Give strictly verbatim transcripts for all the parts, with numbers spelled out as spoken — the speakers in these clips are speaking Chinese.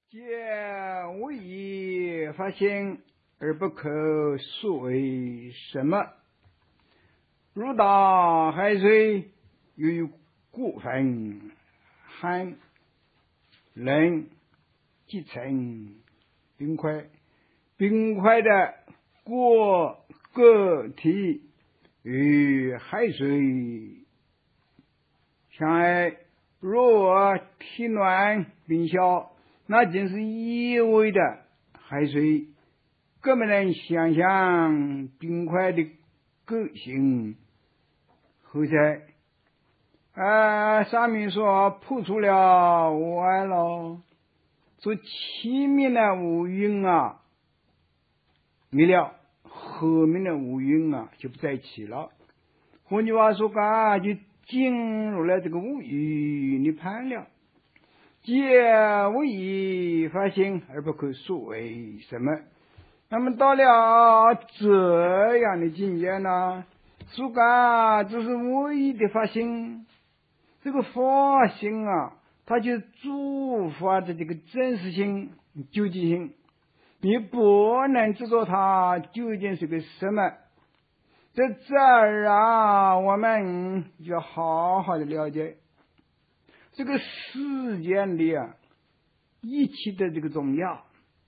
皆无以发现而不可述为什么？如大海水，有固分寒冷积成冰块，冰块的过个体与海水相爱，若体暖冰消，那竟是一味的海水，根本能想象冰块的个性何在？啊，上面说铺出了外了，说前面的乌云啊没了，后面的乌云啊就不在一起了。换句话说啊，就进入了这个乌云的盘了。皆无以发现而不可述为什么？那么到了这样的境界呢，说啊，这是唯一的发现。这个发现啊，它就触发的这个真实性、究竟性，你不能知道它究竟是个什么。在这儿啊，我们要好好的了解这个世间里啊，一切的这个重要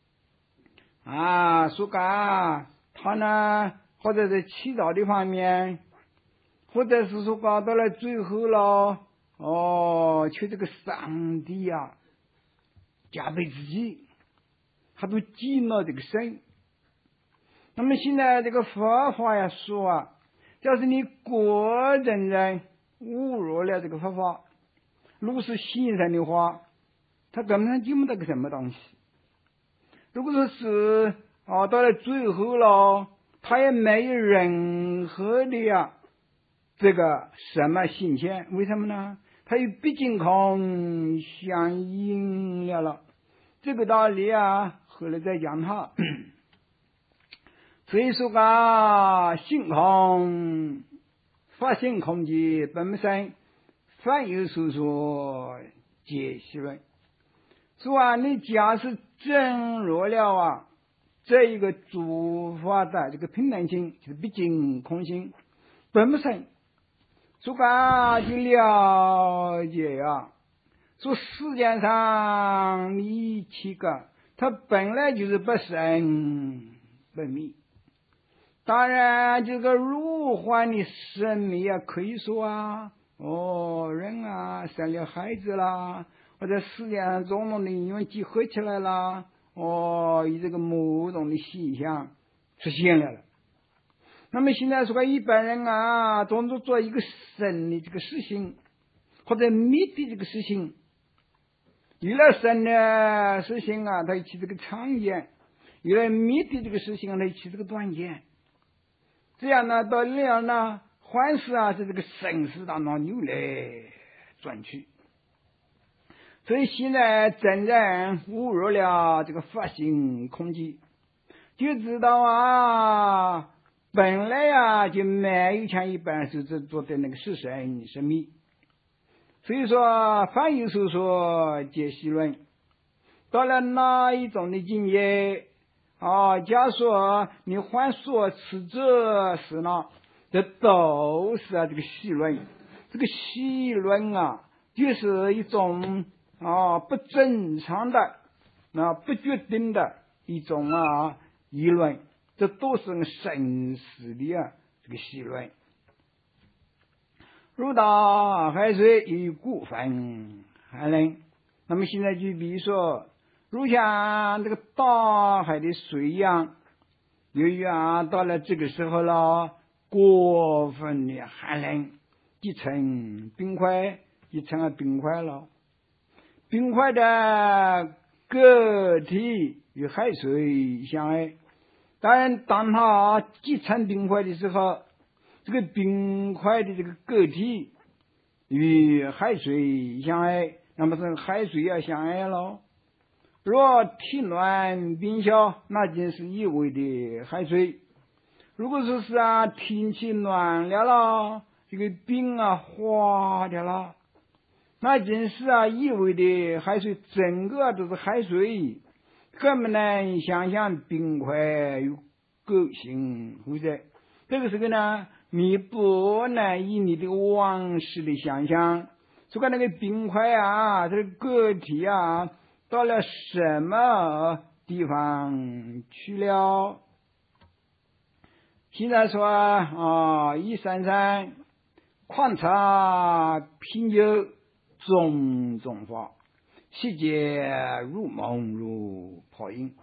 啊，说啊，他呢，或者在祈祷的方面，或者是说搞到了最后了，哦，求这个上帝啊，加倍自己，他都敬了这个神。那么现在这个佛法呀说啊，要是你个人人侮辱了这个佛法，如果是信神的话，他根本上经不到个什么东西。如果说是啊，到了最后了，他也没有任何的呀这个什么新鲜，为什么呢？他与毕竟空相应了了，这个道理啊，后来再讲它。所以说啊，性空发现空即本身，凡有所说皆是论。说啊，你假使证入了啊，这一个诸法的这个平等性，就是毕竟空性本身，说啊就了解啊，说世界上一切个，它本来就是不生不灭。当然，这个如幻的生命啊，可以说啊，哦，人啊生了孩子啦，或者世界上种种的因为集合起来啦，哦，以这个某种的现象出现了了。那么现在说一般人啊，总是做一个生的这个事情，或者灭的这个事情，有了生的事情啊，它起这个长远；有了灭的这个事情啊，它起这个短远。这样呢，到了呢，凡事啊是这个生死当中扭来转去。所以现在真正误入了这个发心空寂，就知道啊，本来啊就没有像一般是这做的那个是神是密。所以说，凡有所说皆是论。到了哪一种的境界？啊，假说你还说是这是那，这都是啊这个戏论。这个戏论啊，就是一种啊不正常的、啊不决定的一种啊议论，这都是生死的啊这个戏论。如大海水有固分寒冷，那么现在就比如说。如像这个大海的水一样，由于啊到了这个时候了，过分的寒冷，积成冰块，就成了冰块了。冰块的个体与海水相爱，当然当它积成冰块的时候，这个冰块的这个个体与海水相爱，那么是海水要相爱了。若体暖冰消，那就是一味的海水。如果说是啊天气暖了了，这个冰啊化掉了， 那真是啊，以为的海水整个都是海水，根本能想象冰块有个性，或者这个时候呢，你不能以你的往事的想象，就看那个冰块啊，这个个体啊，到了什么地方去了？现在说啊，一闪闪，狂茶品酒，种种花，细节如梦如泡影。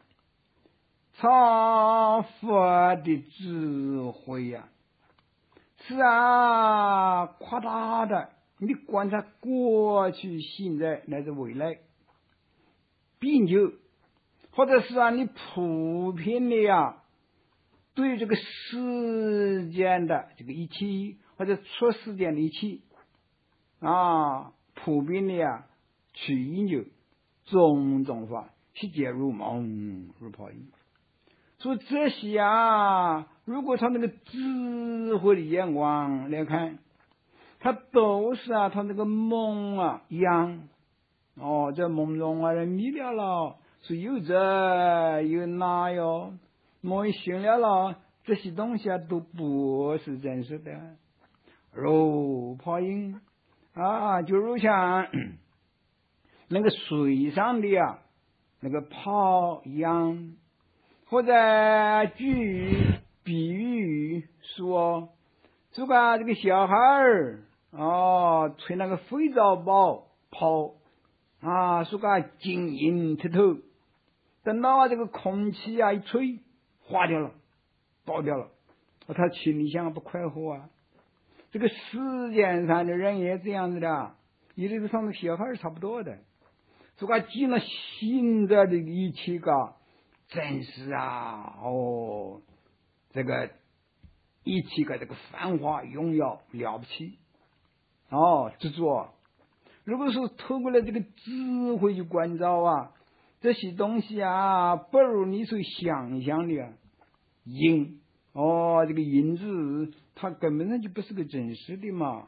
超佛的智慧呀、啊，是啊，夸大的。你观察过去、现在乃至未来，品酒，或者是啊，你普遍的呀。对这个世间的这个一切，或者出世间的一切啊，普遍的呀，去研究种种法，细节如梦如泡影。所以这些啊，如果从那个智慧的眼光来看，它都是啊，同那个梦啊一样。哦，在梦中啊，人迷了了，是有这有那哟。梦醒了了，这些东西啊都不是真实的，如泡影啊，就如像那个水上的呀、啊，那个泡一样。或者举比喻说，这个这个小孩儿哦，吹那个肥皂包泡啊，说个晶莹剔透，等到啊这个空气啊一吹。化掉了，爆掉了，他心里想不快活啊。这个世界上的人也这样子的，也就是上的小孩差不多的。这个见了现在的一切个，真是啊，哦，这个一切个这个繁华荣耀了不起哦，执着。如果说透过了这个智慧去关照啊，这些东西啊，不如你所想象的啊。因哦，这个因字它根本上就不是个真实的嘛。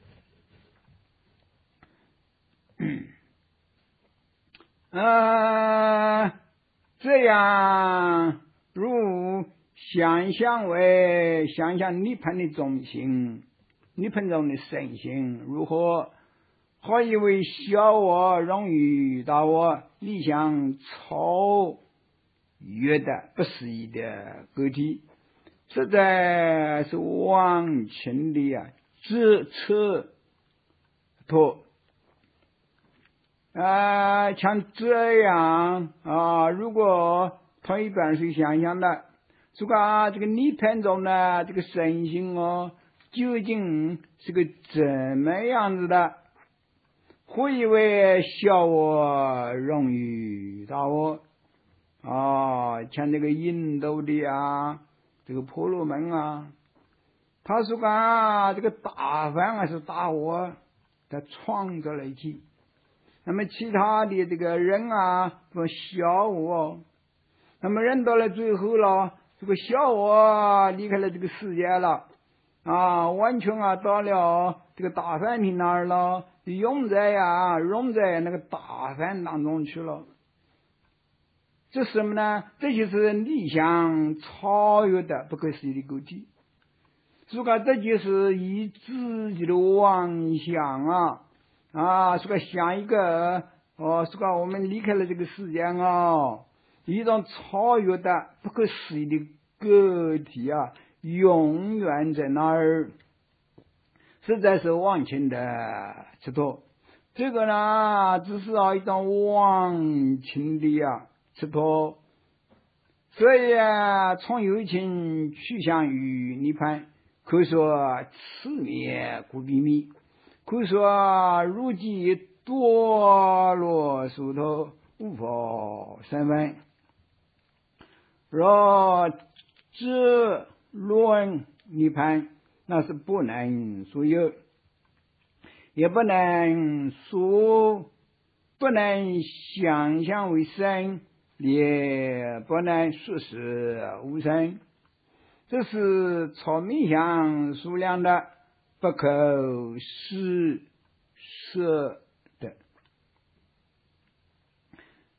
呃，这样如想象为想象涅槃的中心，涅槃中的神性如何？何以为小我容于大我，理想超越的不思议的个体？实在是忘情的呀，自扯脱啊，像这样啊，如果同一般是想象的，这个这个涅槃中呢，这个神性哦，究竟是个怎么样子的？会以为小我容于大我啊，像这个印度的啊。这个婆罗门啊，他说啊，这个大梵啊是大我，他创造了一切。那么其他的这个人啊，说小我，那么人到了最后了，这个小我离开了这个世界了啊，完全啊到了这个大梵庭那儿了，永在呀，融在那个大梵当中去了。这是什么呢？这就是理想超越的不可思议的个体。所以说这就是以自己的妄想啊啊，说想一个哦，说我们离开了这个世界啊，一种超越的不可思议的个体啊，永远在那儿，实在是忘情的吃脱。这个呢，只是啊一种忘情的呀。吃脱，所以啊，从有情趋向于涅槃，可以说此灭故彼灭，可以说如即堕落树头，无法三分。若只论涅槃，那是不能所有，也不能说，不能想象为神。也不能说是无神，这是超冥想数量的不可思设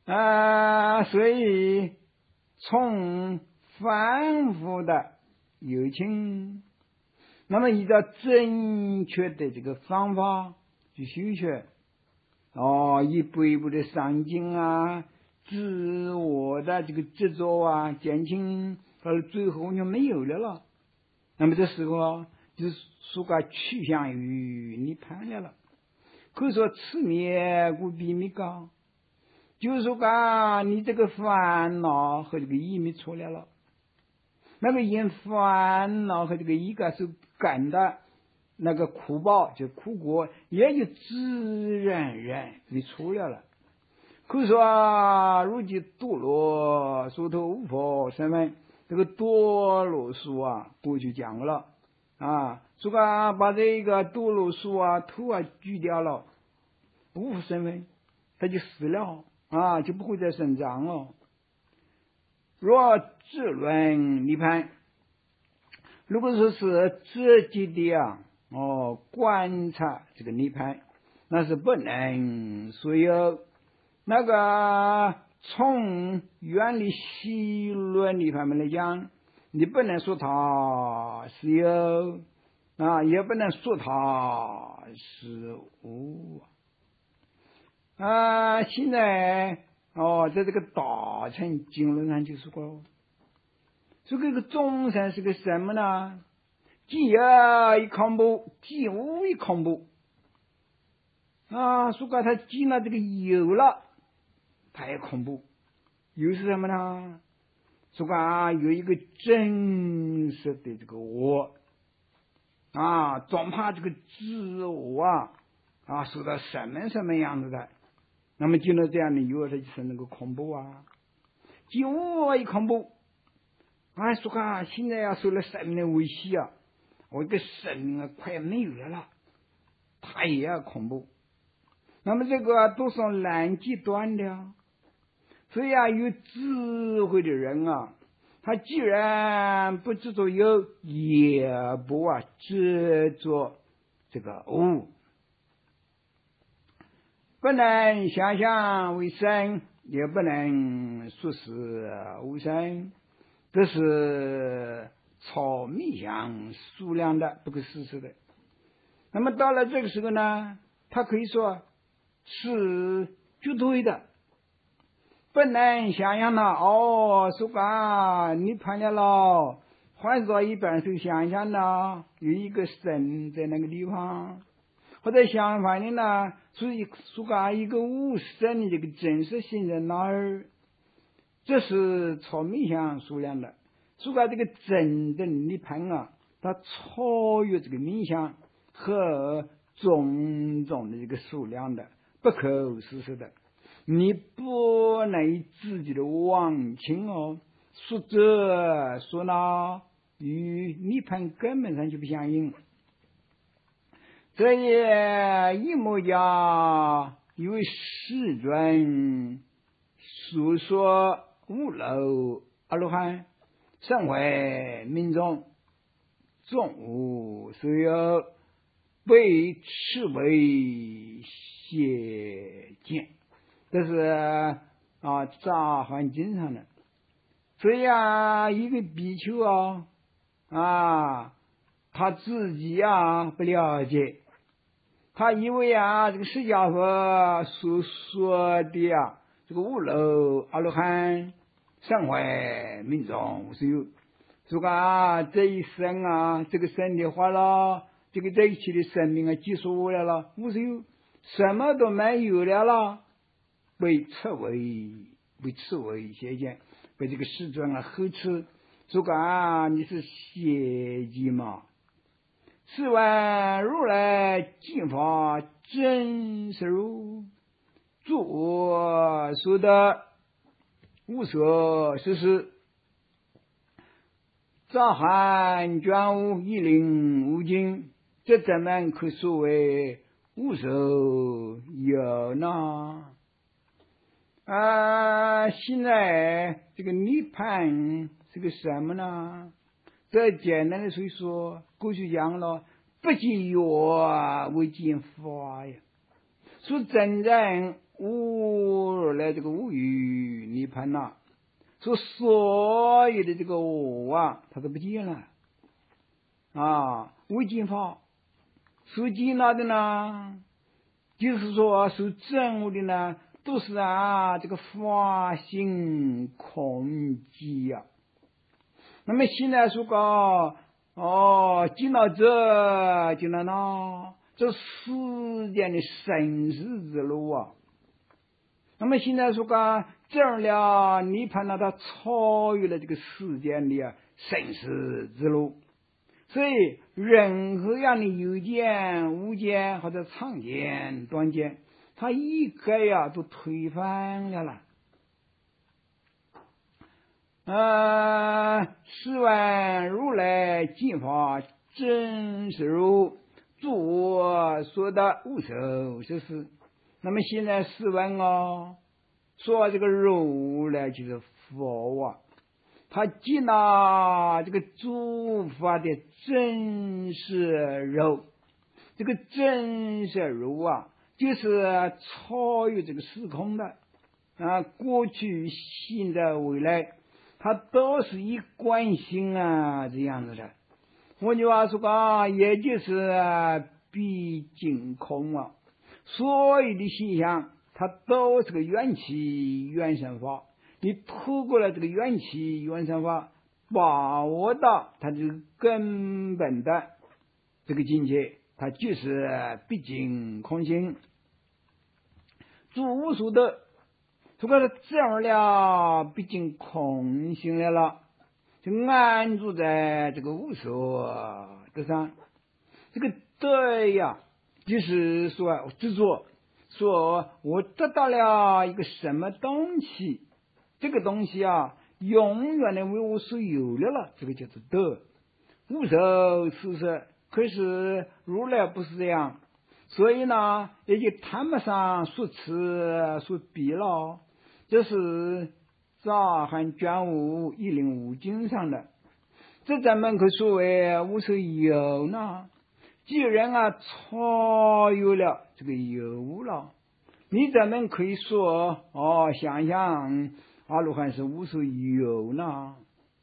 啊，所以从反复的友情，那么依照正确的这个方法去修学，哦，一步一步的上进啊，自我的这个执着啊减轻，到了最后就没有了了。那么这时候啊，就是说个趋向于涅槃了了。可以说此灭故彼灭高，就是说个你这个烦恼和这个意灭出来了。那么因烦恼和这个一个是感的那个苦报，就苦果，也就自然而然就出来了。可以说如今堕落殊途无佛身份，这个堕落树啊过去讲了啊，说个把这个堕落树啊头啊锯掉了，无佛身份它就死了啊，就不会再生长了。若自论涅槃，如果说是自己的啊哦观察这个涅槃，那是不能所有。那个从原理细论的方面来讲，你不能说它是有啊，也不能说它是无啊。现在哦，在这个大乘经论上就说过，说这个众生是个什么呢？既有一恐怖，既无一恐怖啊。说过他既了这个有了，它也恐怖。有是什么呢？说过啊，有一个真实的这个我啊，总怕这个自我啊啊受到什么什么样子的。那么进了这样的有，它就是那个恐怖啊，既无一恐怖。啊，说啊，现在要受了生命的威胁啊，我一个生命啊快没有了，它也要恐怖。那么这个都是难极端的，所以啊，有智慧的人啊，他既然不执着有，也不啊执着这个无，不能想象为生，也不能说是无生。这是超密相数量的不可思议的。那么到了这个时候呢，他可以说是绝对的，不能想象了。哦，说吧，你判了了，换做一般是想象呢，有一个神在那个地方，或者相反的呢，所以说吧，一个无神的这个真实性在哪儿？这是超密相数量的。说吧，这个真正涅槃啊，它超越这个冥想和种种的这个数量的，不可思议的。你不能以自己的妄情哦，说这说那，与涅槃根本上就不相应。这也一模家一位世尊述说五楼阿罗汉圣会民众众无所有，被斥为邪见，这是啊杂环经上的。所以啊，一个比丘啊啊，他自己啊不了解，他以为啊这个释迦佛所说的啊这个五楼阿罗汉圣会民众无所有，说个啊这一生啊这个身体化了，这个这一期的生命啊结束了了，无所有，什么都没有了了，被称为被斥为邪见，被这个世尊啊呵斥，说个啊你是邪见嘛？是闻如来净法真实如，诸我说的无所事事，藏含卷五一零五经，这怎么可说为无所有呢？啊，现在这个涅槃是个什么呢？这简单的所以说，过去讲了，不见我为见法呀。说真正无而来这个无余涅槃呐，说所有的这个我啊，它都不见了啊，未尽法，受尽了的呢，就是说受证悟的呢，都是啊这个法性空寂呀。那么现在说个哦，进了这，进了那，这世间的生死之路啊。那么现在说个证了涅槃了，它超越了这个世间的啊生死之路。所以任何样的有见、无见或者长见、短见，它一概呀都推翻了了。呃，十万如来净法真实如，诸我说的无受是事。那么现在十万哦，说这个如来就是佛啊，他接纳这个诸法的真实如，这个真实如啊，就是超越这个时空的啊，过去、现在、未来。它都是一贯性啊，这样子的。换句话说啊，也就是毕竟空啊。所有的现象，它都是个缘起缘生法。你透过了这个缘起缘生法，把握到它这个根本的这个境界，它就是毕竟空性。诸无所得。如果是这样了，毕竟空性来了，就安住在这个无所得上。这个得呀，就是说执着，说我得到了一个什么东西，这个东西啊，永远的为我所有了了，这个叫做得。无受是是，可是如来不是这样，所以呢，也就谈不上所持所逼了。这是杂含卷五一零五经上的，这咱们可所谓无所有呢。既然啊超越了这个有了，你咱们可以说哦，想想阿罗汉是无所有呢。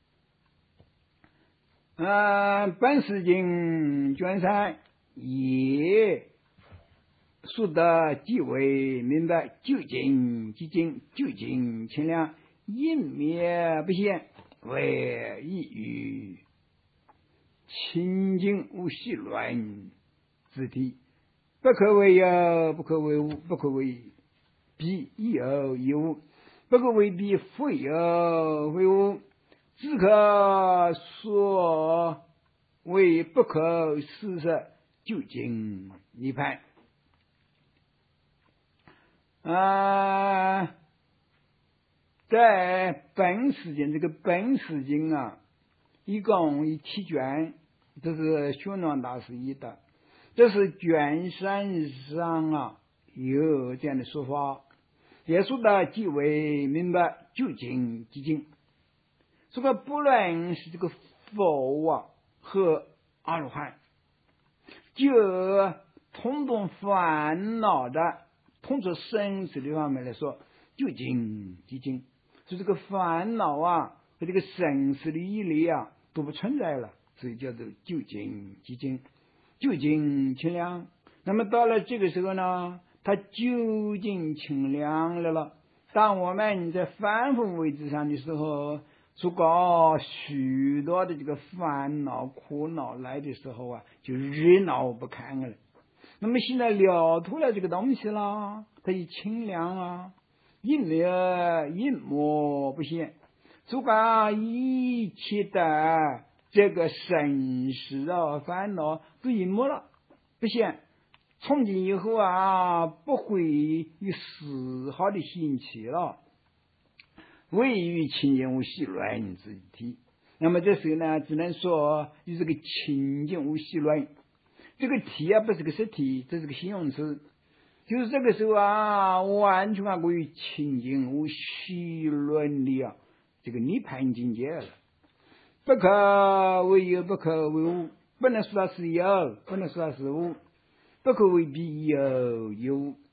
嗯、呃，本师经卷三也说得极为明白，究竟寂静，究竟清凉，隐灭不现，为异于清净无细乱之体，不可为有，不可为无，不可为必有亦无，不可为必非有非无，只可说为不可事实究竟涅槃。啊，在本师经，这个本师经啊，一共有七卷，这是玄奘大师译的，这是卷三上啊有这样的说法，也说的极为明白，究竟寂静。这个不论是这个佛啊和阿罗汉，就通通烦恼的。通过生死的方面来说，究竟寂静，所以这个烦恼啊和这个生死的义理啊都不存在了，所以叫做究竟寂静，究竟清凉。那么到了这个时候呢，它究竟清凉了了。当我们在反复位置上的时候，如果许多的这个烦恼苦恼来的时候啊，就热闹不堪了。那么现在了脱了这个东西啦，它就清凉啊，隐灭隐没不现，主管一切的这个生死啊烦恼都隐没了不现，从今以后啊不会有丝毫的兴起了，唯于清净无细乱之体。那么这时候呢，只能说有这个清净无细乱。这个体啊不是个实体，这是个形容词，就是这个时候啊，完全啊过于清净无细乱的啊这个涅槃境界了。不可为有，不可为无，不能说它是有，不能说它是无，不可为必有有，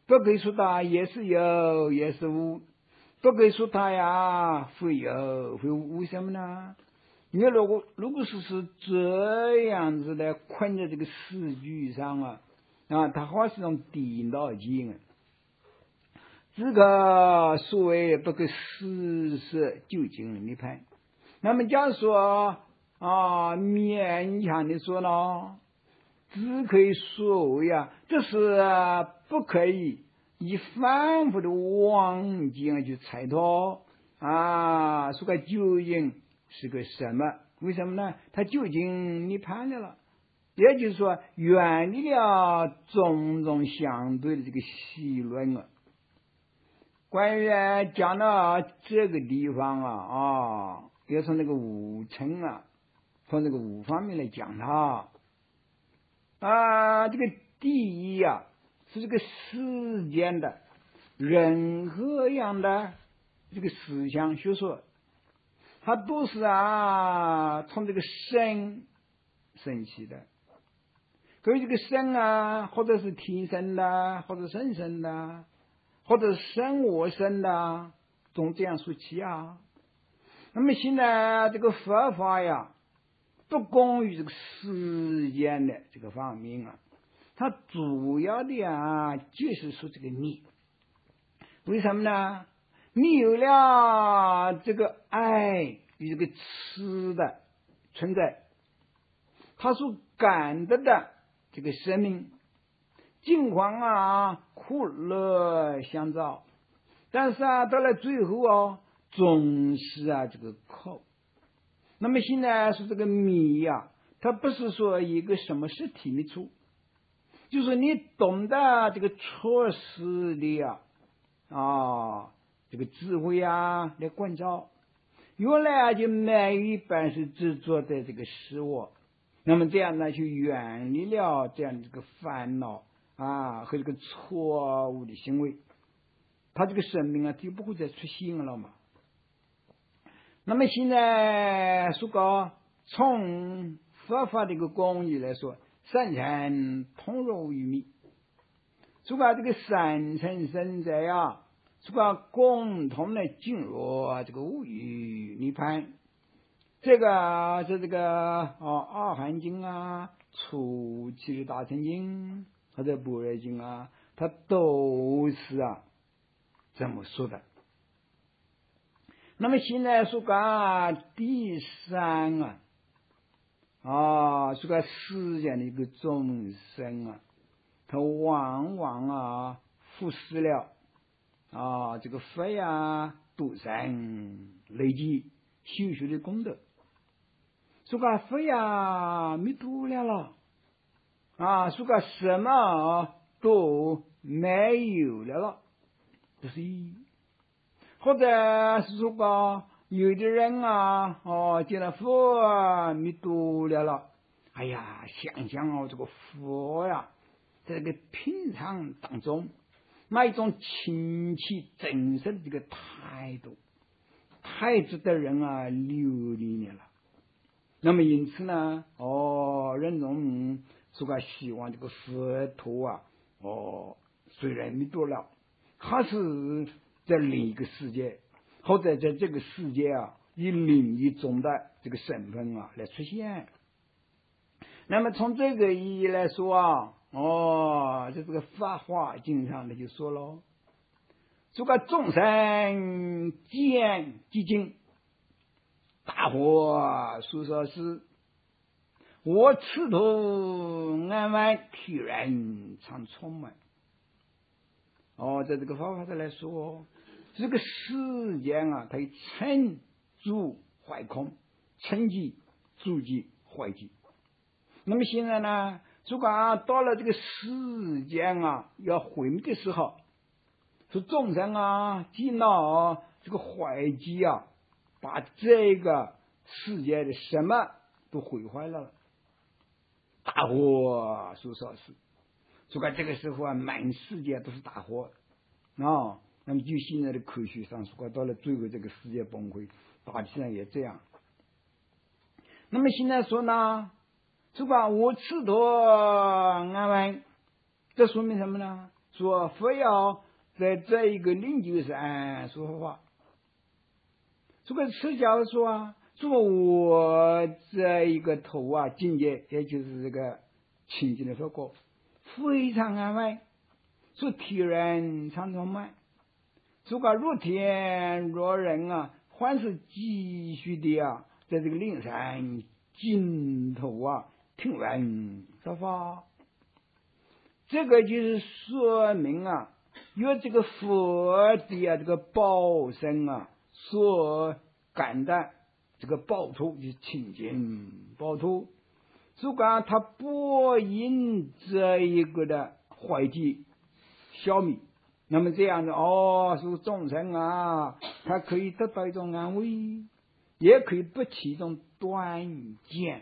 不可以说它也是有也是无，不可以说它呀会有会无，为什么呢？你如果如果是是这样子的困在这个死局上啊，啊，它好是种颠倒劲啊。这个所谓不可事实究竟立判。那么假如说啊，勉强的说呢，只可以说为啊，这是不可以以反复的往境去猜透啊，说个究竟是个什么？为什么呢？它究竟你判了了，也就是说远离了种种相对的这个习论啊。关于讲到这个地方啊啊，要从那个五层啊，从这个五方面来讲它啊，这个第一啊是这个世间的任何样的这个思想学说，它都是啊从这个神生起的。可以这个神啊，或者是天生的，或者神生的，或者是生我生的，从这样说起啊。那么现在这个佛法呀，不光于这个世间的这个方面啊，它主要的啊就是说这个你，为什么呢？你有了这个爱与这个痴的存在，它所感得的这个生命尽管啊苦乐相照，但是啊到了最后啊总是啊这个苦。那么现在说这个迷呀、啊，它不是说一个什么实体没出，就是你懂得这个措施的呀 啊, 啊这个智慧啊来关照，原来啊就没有一半是执着的这个使我，那么这样呢就远离了这样这个烦恼啊和这个错误的行为，他这个生命啊就不会再出现了嘛。那么现在说个从佛法的一个公义来说，三层通融于密，说个这个三层生在啊，说个共同的进入这个无余涅槃。这个是这个哦，阿含经啊、初期的大乘经或者般若经啊，它都是啊这么说的。那么现在说个第三啊，啊，说个世间的一个众生啊，他往往啊忽视了啊这个佛呀度生累积修学的功德。说个佛呀没度了了啊，说个什么都没有了了，这是一。或者是说个有的人啊，哦，见了佛啊，没度了了，哎呀，想想哦，这个佛呀，在这个平常当中，那一种亲切真实的这个态度，太值得人啊留恋了。那么因此呢，哦，人中说个希望这个佛陀啊，哦，虽然没度了，还是在另一个世界，或者在这个世界啊，以另一种的这个身份啊来出现。那么从这个意义来说啊，哦，在这个法华经上他就说了，这个众生见即尽，大伙所说是，我此途安稳，体然常充满。哦，在这个法法上来说，这个世间啊，它有成住坏空，成即住即坏即。那么现在呢，如果啊到了这个世间啊要毁灭的时候，说众生啊见到这个坏机啊，把这个世界的什么都毁坏了，大火所烧死。说看这个时候啊，满世界都是大火啊、哦。那么就现在的科学上说，到了最后这个世界崩溃，大体上也这样。那么现在说呢，说吧，我此途安稳，这说明什么呢？ 说非要在这一个领域上说话。这个释迦说啊，说我这一个头啊境界，也就是这个清净的佛果，非常安稳，说体人常常满，说个若天若人啊，凡是继续的啊，在这个灵山尽头啊听闻说法。这个就是说明啊，有这个佛的啊这个报身啊所感的这个报土，就是清净报土。如果他不因这一个的坏计消灭，那么这样的哦，是众生啊，他可以得到一种安慰，也可以不起一种断见。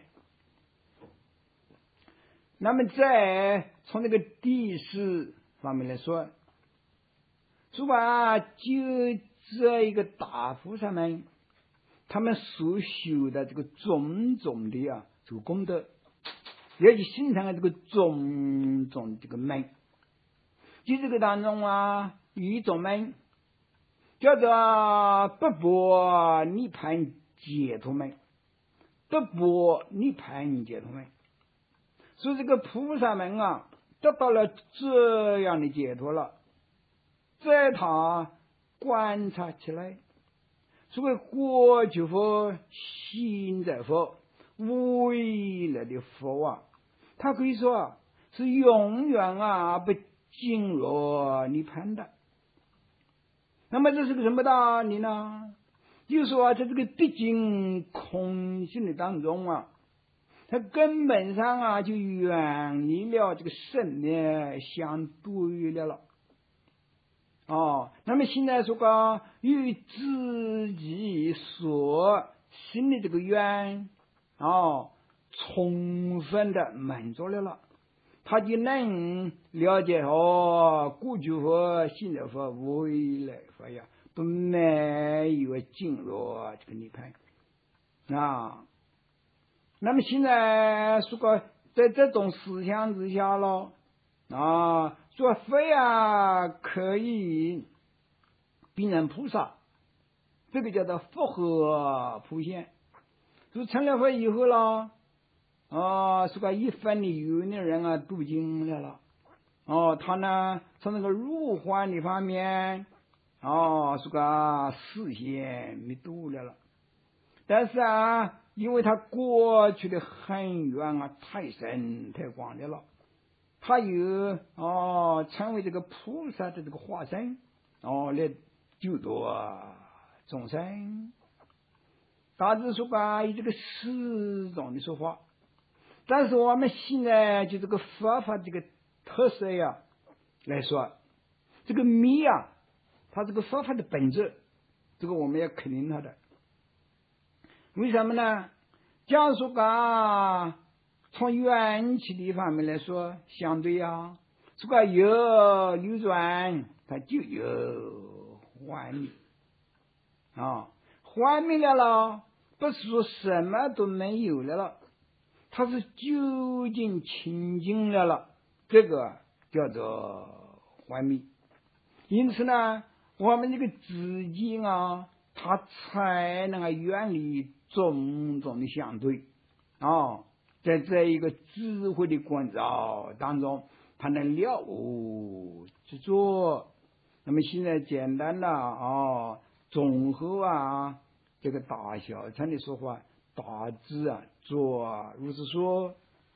那么在从这个地势方面来说，如果啊就这一个大菩萨们，他们所修的这个种种的啊这个功德，也就形成了这个种种这个门。就这个当中啊，有一种门叫做不波涅盘解脱门，不波涅盘解脱门。所以这个菩萨们啊，得到了这样的解脱了，在他观察起来，所谓过去佛、现在佛、未来的佛啊，他可以说啊是永远啊不进入涅槃的。那么这是个什么道理呢？就是说啊，在这个毕竟空性的当中啊，它根本上啊就远离了这个生灭相对的了。哦，那么现在说个与自己所心的这个愿哦充分的满足了了，他就能了解哦过去佛、现在佛、未来佛呀，都没有进入这个涅槃啊。那么现在说个在这种思想之下了啊，说非啊可以变成菩萨，这个叫做复合普现。就成了佛以后了啊，说个一分的有的人啊度尽来了哦，他呢从那个入幻的方面哦，说个视线没度了了，但是啊，因为他过去的很远啊，太深太广的了，他有哦成为这个菩萨的这个化身哦来救度众生。大致说吧，以这个四种的说法，但是我们现在就这个佛法这个特色呀来说，这个密啊，它这个佛法的本质，这个我们要肯定它的。为什么呢？假如说啊，从缘起的方面来说，相对啊，这个有流转，它就有幻灭啊，幻灭了了，不是说什么都没有了了，它是究竟清净了了，这个叫做幻灭。因此呢，我们这个自己啊，它才能够远离种种的相对啊，在这一个智慧的关照当中，它能了悟之作。那么现在简单的啊，综合啊，这个大小乘的说法，大致啊做如是说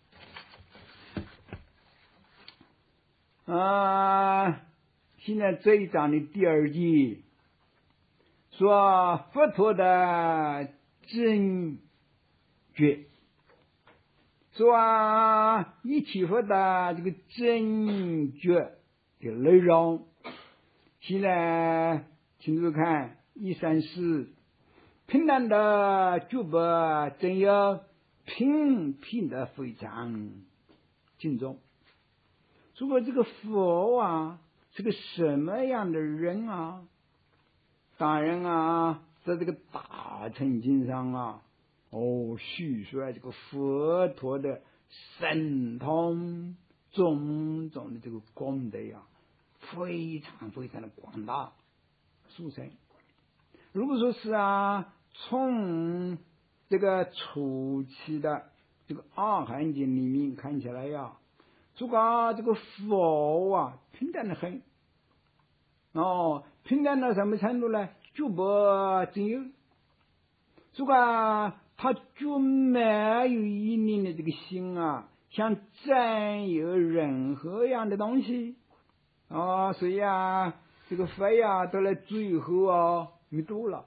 啊。现在这一章的第二节说佛陀的真觉，说啊一切佛的这个真觉的内容。现在请注看一三四，平淡的觉不真有，平平的非常敬重。如果这个佛啊是个什么样的人啊？当然啊，在这个大乘经上啊，哦，叙述这个佛陀的神通种种的这个功德呀， 非常非常的广大殊胜。如果说是啊，从这个初期的这个阿含经里面看起来呀，这个这个佛啊平淡的很，哦，平淡到什么程度呢？就不真有，这个他就没有一念的这个心啊，想占有任何样的东西，哦，所以啊，这个肺啊，到了最后啊，没多了。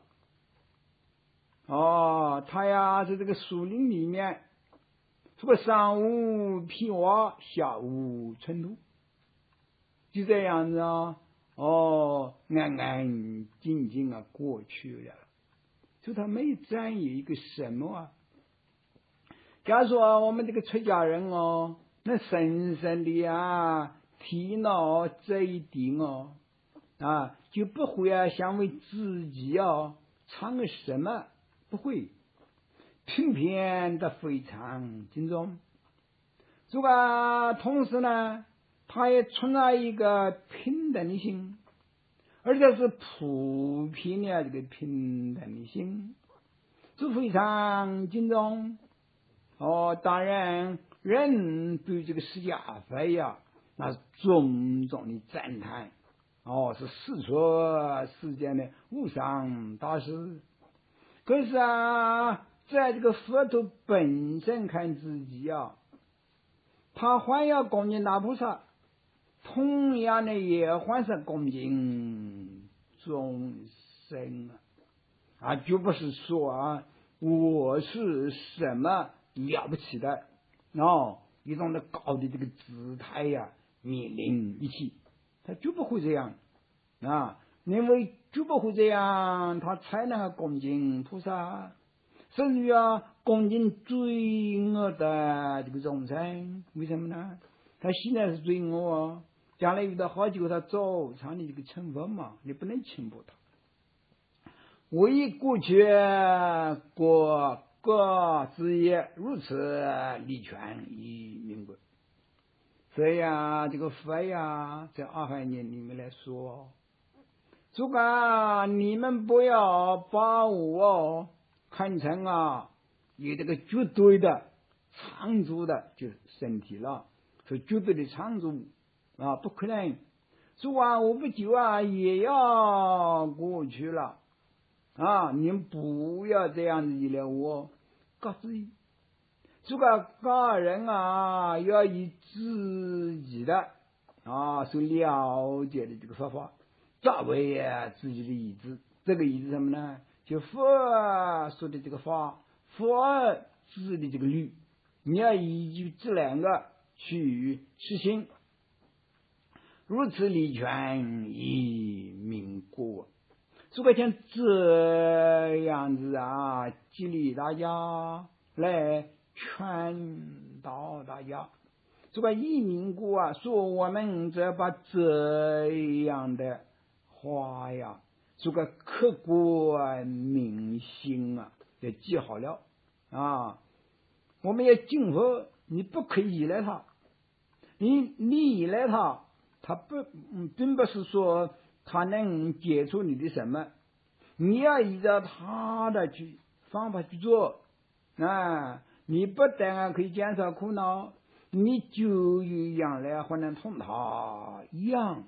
哦，他呀在这个树林里面，这个上无皮瓦，下无尘土，就这样子啊，哦，安安静静啊过去了。就他没占有一个什么啊。假如说我们这个出家人哦，那深深的啊体脑这一点哦，啊，就不会啊想为自己啊唱个什么，不会，偏偏的非常敬重。这个同时呢，他也存在一个平等的心，而且是普遍的这个平等的心，是非常敬重。哦，当然，人对这个释迦佛呀，那是种种的赞叹。哦，是世出世间的无上大师。可是啊，在这个佛陀本身看自己啊，他还要恭敬大菩萨，同样的也还是恭敬众生啊，啊，就不是说啊，我是什么了不起的哦，一种的高的这个姿态呀、啊，面临一起，他就不会这样啊，因为就不会这样，他才能恭敬菩萨，甚至于啊，恭敬罪恶的这个众生。为什么呢？他现在是罪恶啊，将来遇到好几个他走上的这个成分嘛，你不能轻薄他。为过去国各之业，如此利权以民国。所以啊，这个佛呀，在阿含经里面来说，这个你们不要把我看成啊有这个绝对的常住的就是身体了，是绝对的常住啊，不可能。说啊，我不久啊也要过去了啊，你们不要这样子依赖我，告自己。这个个人啊，要以自己的啊所了解的这个说法，作为啊自己的意志。这个意志什么呢？就佛说的这个法，佛治的这个律，你要依据这两个去实行，如此利权以民国。如果像这样子啊，激励大家来劝导大家，这个移民国啊，说我们只要把这样的话呀，这个刻骨铭心啊，也记好了啊。我们要敬佛，你不可以依赖他，你你依赖他，他不，嗯，并不是说他能解除你的什么，你要依照他的去方法去做啊。你不但可以减少苦恼，你就有将来还能同他一样。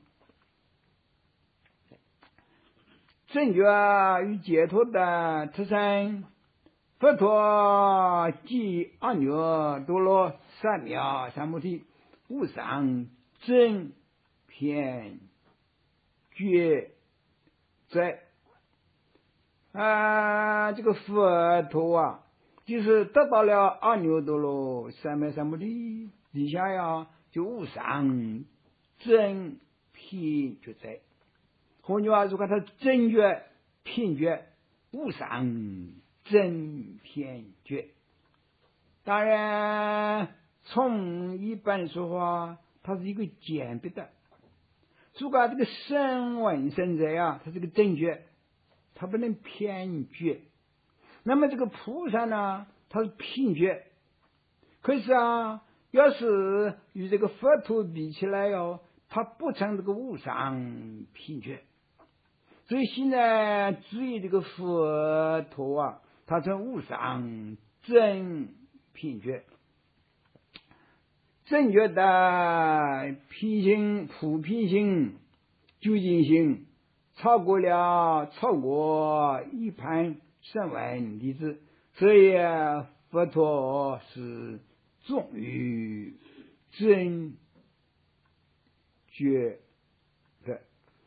正觉与解脱的特征，佛陀即阿耨多罗三藐三菩提无上正遍觉在啊，这个佛陀啊，就是得到了阿耨多罗三藐三菩提底下呀，就无上正遍觉在。换句话说，他正觉遍觉无上正遍觉。当然，从一般说话，它是一个简别的。如果这个声闻圣者呀，他是个正觉，他不能偏觉。那么这个菩萨呢，他是偏觉。可是啊，要是与这个佛陀比起来哦， 他不成这个无上品觉。所以现在至于这个佛陀啊，他成无上真品觉。正觉的品性、普品性、究竟性，超过了超过一般声闻弟子，所以佛陀是终于真觉的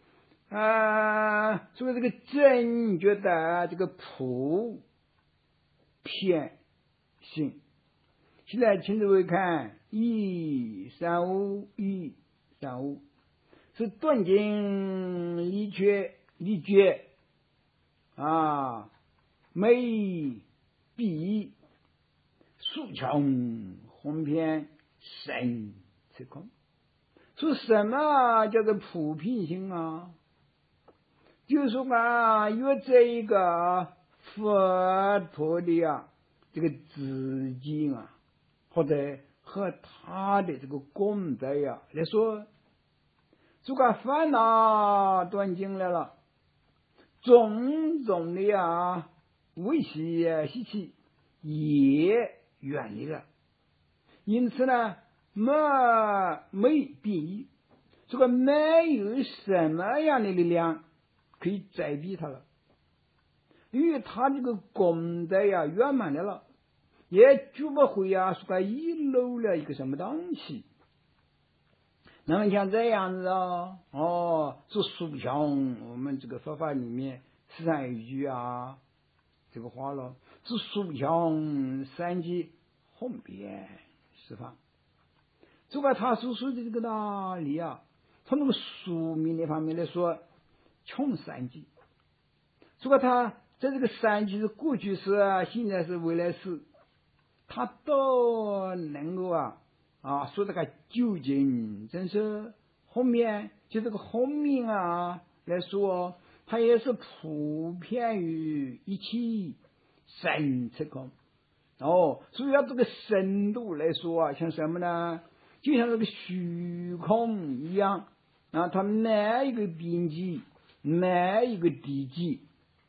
啊。所以这个真觉的这个普遍性，现在请诸位看一三五一三五，是断尽离觉离觉啊，美必数穷宏遍深此空。说什么叫做普遍性啊？就是说啊，有这一个佛陀的啊这个自己啊，或者和他的这个功德呀来说，这个烦恼断尽来了，种种的呀危险习气也远离了，因此呢，没没比这个没有什么样的力量可以宰逼他了，因为他这个功德呀圆满来了，也绝不会呀说个遗漏了一个什么东西。那么像这样子啊，哦，是数不穷我们这个佛法里面十三一句啊，这个话了，是数不穷三际宏遍十方。这个他所说的这个道理啊，从那个书名的方面来说，穷三际。这个他在这个三际是过去式啊，现在是未来式，他都能够啊啊说这个究竟真是后面就这个后面啊来说，它也是普遍于一切深此空。哦，所以要这个深度来说啊，像什么呢？就像这个虚空一样啊，它每一个边际，每一个地际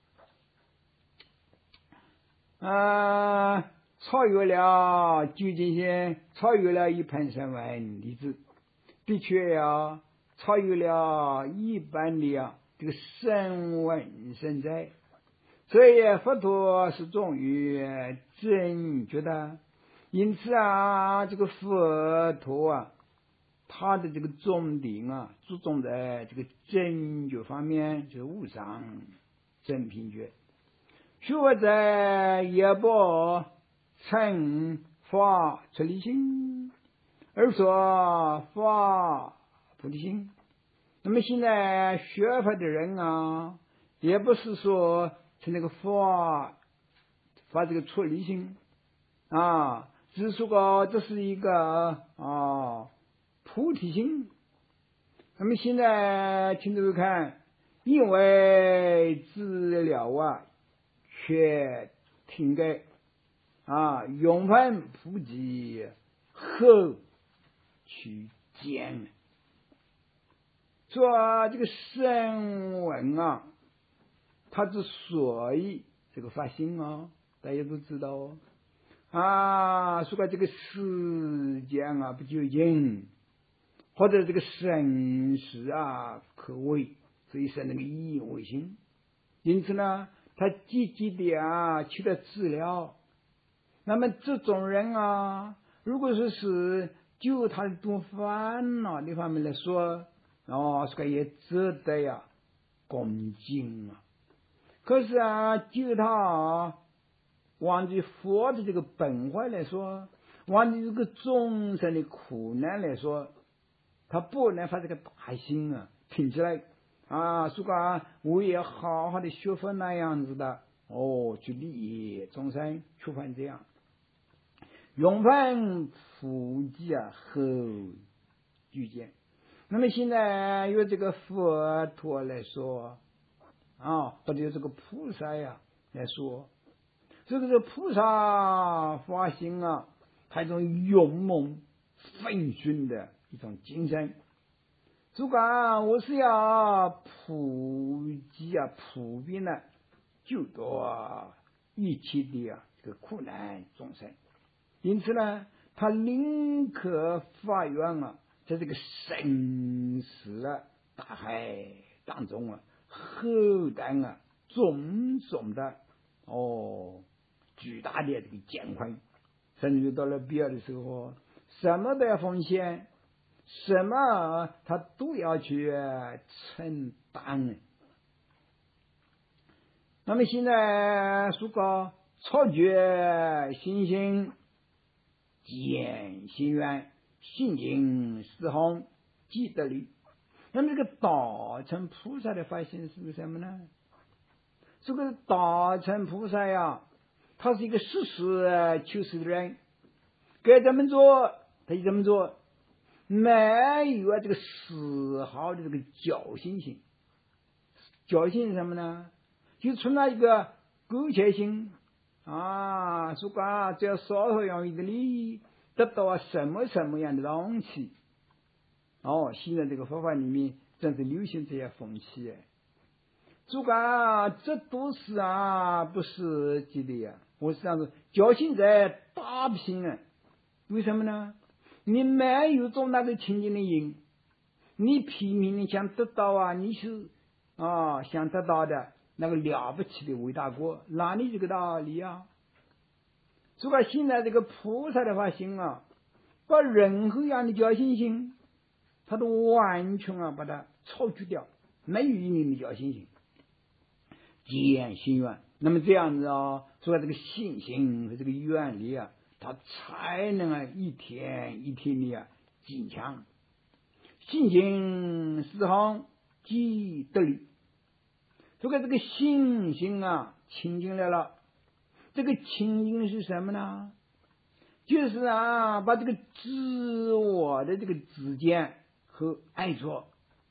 啊，超越了究竟性，超越了一般声闻弟子，的确呀，超越了一般的啊这个声闻身在。所以佛陀是终于真觉的，因此啊，这个佛陀啊，他的这个重点啊，注重在这个真觉方面，就是无上真品觉。学者也不成法出离心，而说法菩提心。那么现在学法的人啊，也不是说成那个法发这个出离心啊，只是说这是一个啊菩提心。那么现在请诸位看，因为治疗啊却停改啊，永分普及后去见。说这个声闻啊，他之所以这个发心啊，大家都知道哦啊，说这个世间啊不究竟，或者这个生死啊不可畏，所以是那个意为心。因此呢，他积极的啊去了治疗。那么这种人啊，如果说是就他的多烦恼的方面来说，哦，这个也值得呀恭敬啊。可是啊，就他啊忘记佛的这个本怀来说，忘记这个众生的苦难来说，他不能发这个大心啊，挺起来啊，说个啊我也好好的学佛那样子的哦，去利益众生，出犯这样永分普及啊后具见。那么现在有这个佛陀来说啊，或者有这个菩萨呀来说，这个是菩萨发心啊，它一种勇猛奋迅的一种精神。 主讲我是要普及啊，普遍的救度啊一切的啊这个苦难众生。因此呢，他宁可发愿啊，在这个生死啊大海当中啊，后担啊种种的哦巨大的这个艰困，甚至到了必要的时候，什么都要奉献，什么他都要去承担。那么现在说个超绝信心，见心愿，信经四弘，积德力。那么这个大乘菩萨的发心是什么呢？这个大乘菩萨呀，他是一个实事求是的人，该怎么做他就怎么做，没有啊这个丝毫的这个侥幸心。侥幸是什么呢？就存在一个苟且心啊，说啊只要稍后容易的利益，得到啊什么什么样的东西。哦，现在这个佛法里面正是流行这些风气哎。主讲这都是啊不实际的呀。我是这样说，侥幸在打拼啊。为什么呢？你没有做那个清净的因，你拼命的想得到啊，你是啊想得到的那个了不起的伟大果，哪里这个道理啊？主讲现在这个菩萨的发心啊，把任何样的侥幸心，他都完全啊把它超去掉，没有一点的侥幸心。见心愿，那么这样子啊，所以这个信心和这个愿力啊，它才能啊一天一天的啊增强。信心四弘，积德力。这个这个信心啊清净来了，这个清净是什么呢？就是啊把这个自我的这个自见和爱着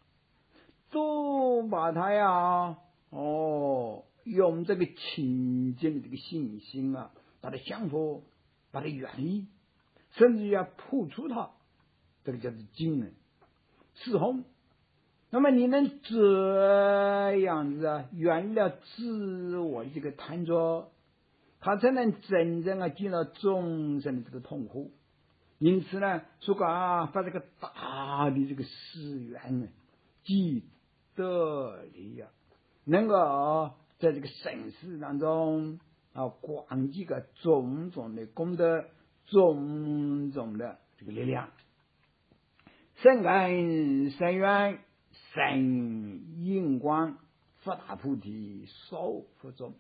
都把它呀哦用这个清净的这个信心啊把它降服，把它远离，甚至要破除它，这个叫做经人四弘。那么你能这样子啊远离了自我的这个贪着，他才能真正啊见到众生的这个痛苦。因此呢，说啊把这个大的这个誓愿呢积德力呀，能够在这个生死当中啊广积个种种的功德，种种的这个力量，深感深愿，深印光，发大菩提，少佛众。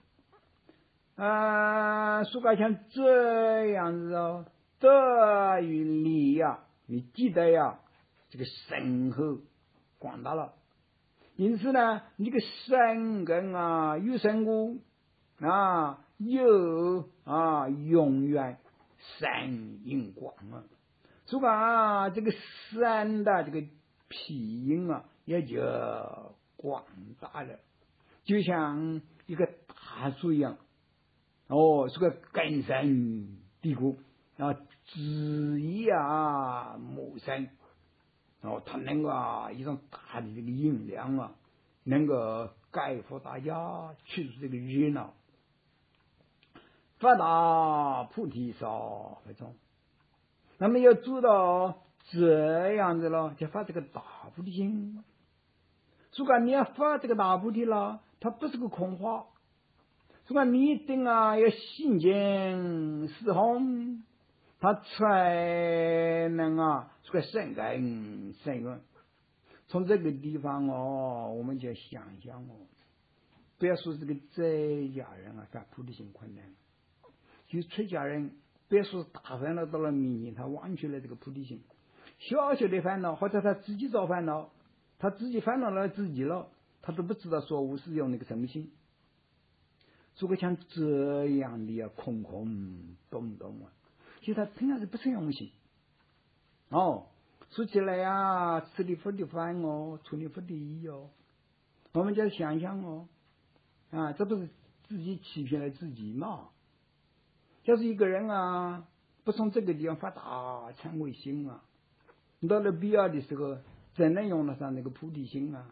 啊，说个像这样子哦，德与力呀，与积德呀，这个深厚广大了。因此呢，你个深根啊，有深固啊，有啊永远深印广啊。所以啊，这个深的这个庇荫啊，也就广大了，就像一个大树一样。哦，是个根深蒂固啊，枝叶啊茂盛，哦，它能够啊一种大的这个音量啊，能够盖覆大家，去除这个热闹，发大菩提少佛众。那么要做到这样子了，就发这个大菩提心。如果你要发这个大菩提了，它不是个空话。所以你一定啊要信经四弘，他才能啊这个深根深远。从这个地方哦，我们就要想想哦，不要说这个在家人啊发菩提心困难，就出家人，不要说大烦恼到了面前，他忘却了这个菩提心。小小的烦恼，或者他自己找烦恼，他自己烦恼了自己了，他都不知道说我是用那个什么心。如果像这样的啊空空洞洞啊，其实他平常是不是用心哦。说起来呀，吃的佛的饭哦，穿的佛的衣哦，我们就要想想哦，啊，这不是自己欺骗了自己嘛？要是一个人啊，不从这个地方发大忏悔心啊，到了必要的时候， 真能用得上那个菩提心啊！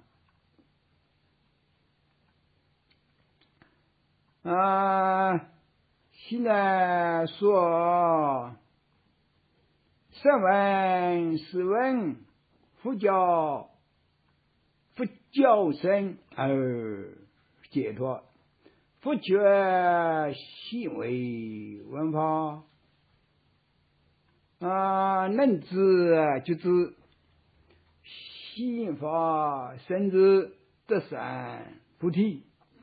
啊，现在说声闻是闻，佛教佛教生而解脱，佛觉行为文法啊，能知就知，心法生之得三菩提。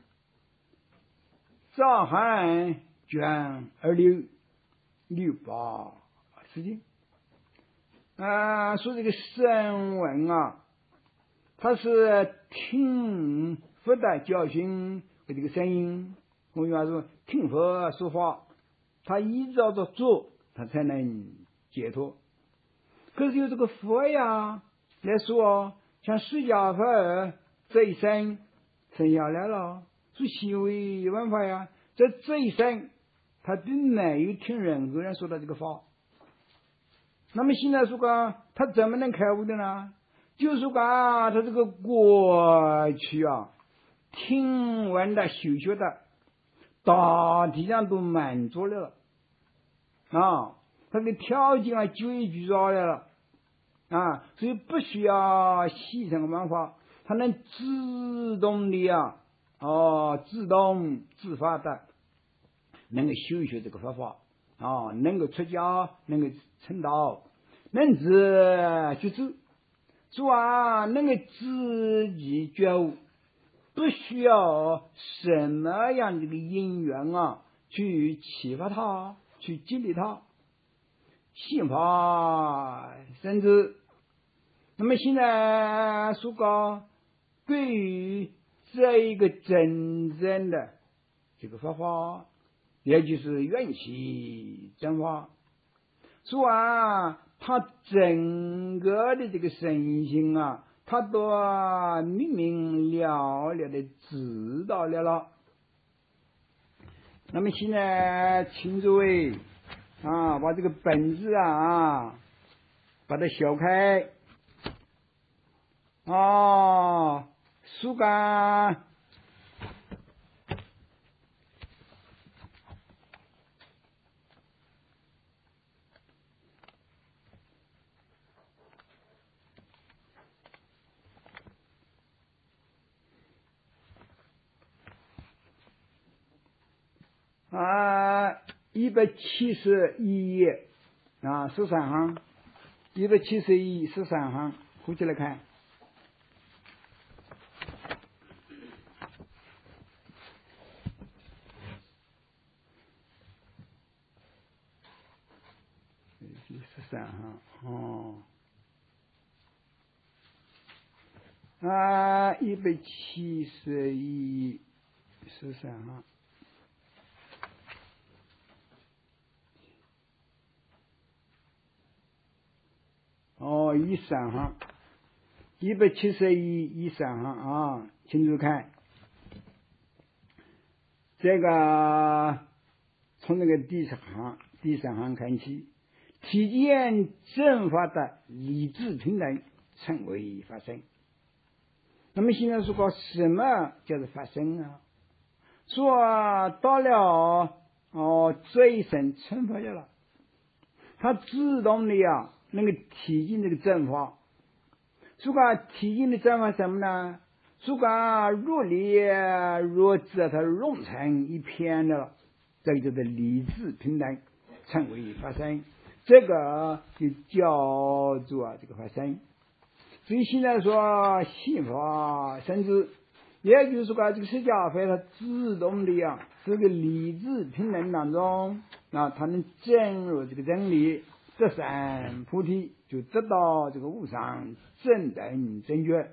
上汉卷二六六八十经啊，说这个声闻啊，他是听佛的教训和这个声音，我们说听佛说法，他依照着做，他才能解脱。可是有这个佛呀来说，像释迦佛这一生生下来了，是行为文化呀，在这一生他并没有听任何人说的这个法。那么现在说个他怎么能开悟的呢？就是说他这个过去啊听闻的修学的大体上都满足了啊，他的条件啊具具足来了啊，所以不需要系统文化，它能自动的啊哦自动自发的能够修学这个佛法啊，能够出家，能够成道，能知就知，说啊能够自己觉悟，不需要什么样的因缘啊去启发他，去激励他，信法生之。那么现在说个对于这一个真正的这个佛法，也就是缘起真法，说啊他整个的这个身心啊，他都明明了了的知道了了。那么现在请诸位啊，把这个本子啊把它消开啊，书杆啊，一百七十一页啊，十三行，一百七十一十三行，合起来看。十三行哦，啊，一百七十一十三行。哦，一三行，一百七十一一三行啊，请注看，这个从那个第三行第三行看起，体现正法的理智平等称为法身。那么现在说过什么叫做法身啊？说到了哦这一生成佛去了，它自动的呀能够体现这个正法。说个体现的正法什么呢？说个若离若知，它融成一片的了，这个叫做理智平等称为法身，这个就叫做这个法身。所以现在说信法生之，也就是说这个释迦佛它自动的呀这个理智平等当中啊，它能证入这个真理，得三菩提，就得到这个无上正等正觉。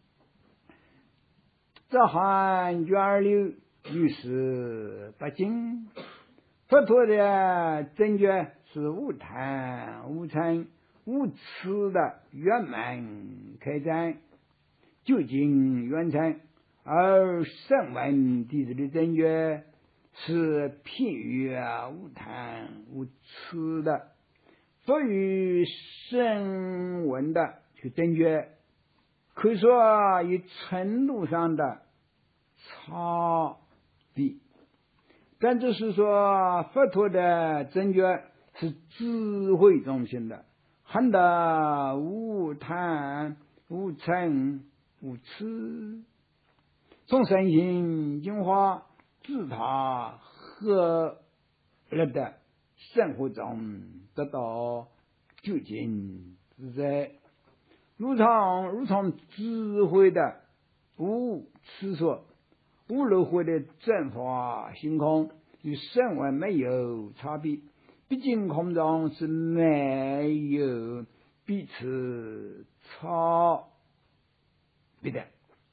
这汉卷二六六十八经，佛陀的正觉是无贪无嗔无痴的圆满开展，究竟圆成。而声闻弟子的正觉是偏于无贪无痴的，所以声闻的去正觉可以说有程度上的差别，但就是说佛陀的正觉是智慧中心的，含的无贪无嗔无痴，从身心净化自他和乐的生活中得到究竟自在，如常如常智慧的无痴所无轮回的正法性空与声闻没有差别，毕竟空中是没有彼此差别的。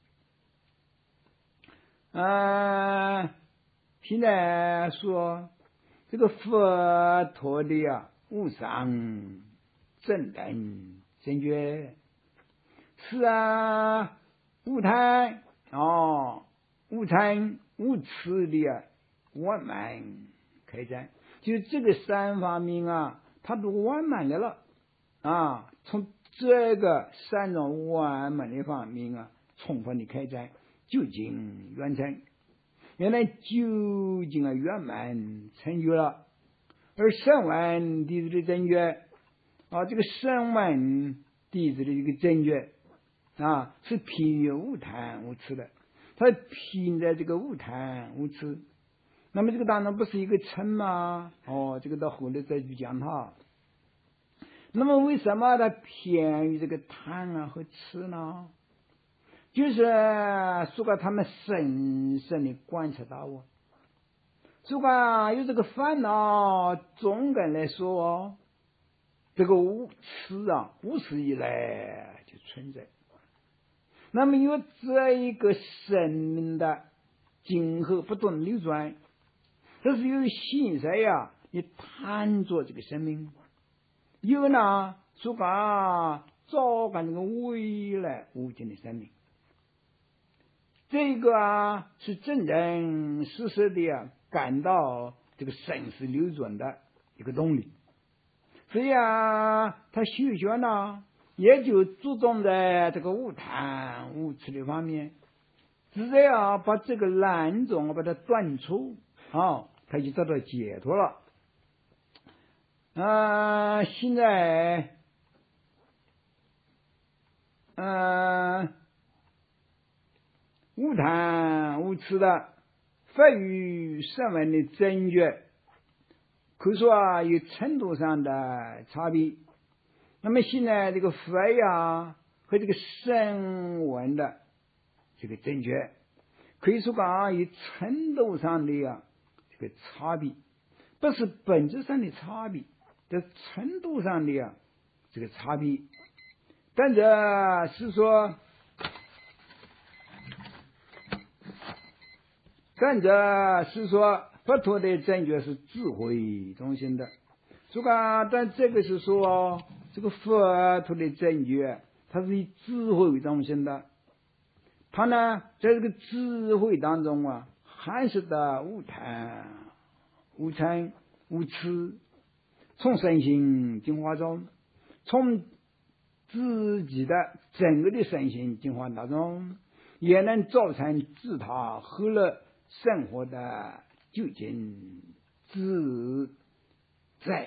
啊，现在说这个佛陀的啊无上正等正觉是啊，无贪哦，无嗔无痴的啊完满开展，就这个三方面啊，它都完满的了啊。从这个三种完满的方面啊，充分的开展，究竟完成。原来究竟啊圆满成就了，而声闻弟子的正觉啊，这个声闻弟子的这个正觉啊，是偏于无贪无痴的，它偏在这个无贪无痴。那么这个当然不是一个称吗？哦，这个到后来再去讲它。那么为什么它偏于这个贪啊和痴呢？就是如果他们深深的观察到我，如果有这个烦恼，总的来说，这个无痴啊，无始以来就存在。那么有这一个生命的今后不断流转，这是有现在呀，你贪着这个生命，有呢，如果找感这个未来无尽的生命。这个啊是真真实实的啊感到这个生死流转的一个动力，所以啊他修学呢也就注重在这个无贪无痴的方面，只要把这个难种把它断除啊，他就得到解脱了。啊、呃，现在嗯。呃无贪无痴的佛与声闻的正觉，可以说啊有程度上的差别。那么现在这个佛呀和这个声闻的这个正觉，可以说啊有程度上的呀这个差别，不是本质上的差别，这程度上的呀这个差别。但这是说。但这是说佛陀的正觉是智慧中心的，这个但这个是说这个佛陀的正觉它是以智慧中心的，它呢在这个智慧当中啊含摄的无贪无嗔无痴，从身心净化中，从自己的整个的身心净化当中，也能造成自他和乐生活的究竟自在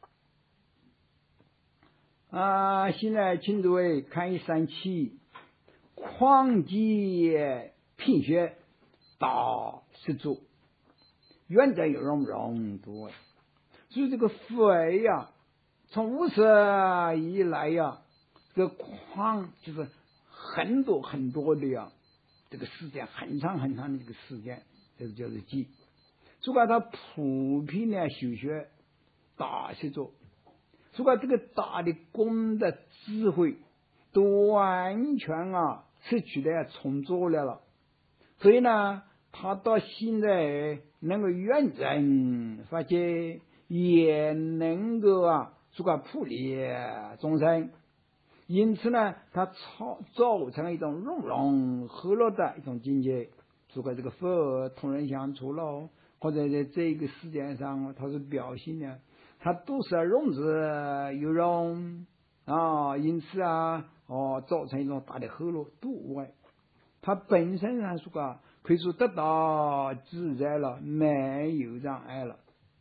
啊！现在请诸位看一三七，旷劫品学大十足，远在有容容多。所以这个佛呀，从无始以来呀，这个旷就是很多很多的呀，这个时间很长很长的这个时间。这个叫做记，如果他普遍的修学大习作，如果这个大的功德智慧都完全啊失去的重做了了，所以呢他到现在能够远证法界，也能够啊如果普利众生，因此呢他造造成一种融融和乐的一种境界。如果这个佛同人相处了，或者在这个世界上它是表现的，它都是融之有容啊，因此啊哦，造成一种大的后路度外，它本身上说个可以说得到自在了，没有障碍了。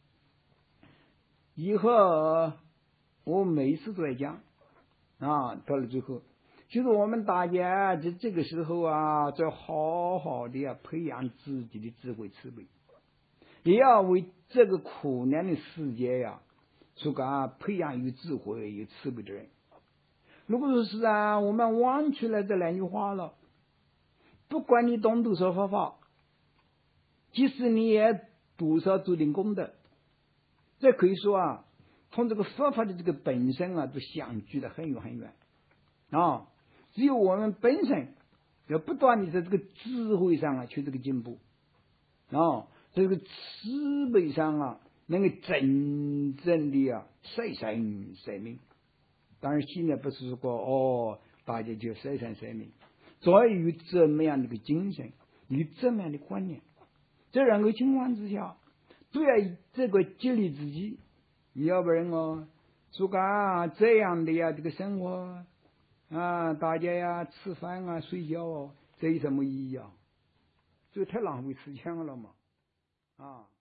以后我每次都在讲啊，到了最后，就是我们大家在这个时候啊，要好好的啊培养自己的智慧慈悲，也要为这个苦难的世界呀、啊，说个啊培养有智慧有慈悲的人。如果说是啊，我们忘记了这两句话了，不管你懂多少佛法，即使你也多少做点功德，这可以说啊，从这个佛法的这个本身啊，都相距得很远很远啊。只有我们本身要不断的在这个智慧上啊，去这个进步啊，这个慈悲上啊，能够真正的啊，舍身舍命。当然，现在不是说哦，大家就舍身舍命，主要有这么样的一个精神，有这么样的观念，这两个情况之下，都要这个激励自己。要不然哦，说个这样的呀，这个生活啊，大家呀吃饭啊、睡觉哦，这有什么意义啊？这太浪费时间了嘛，啊。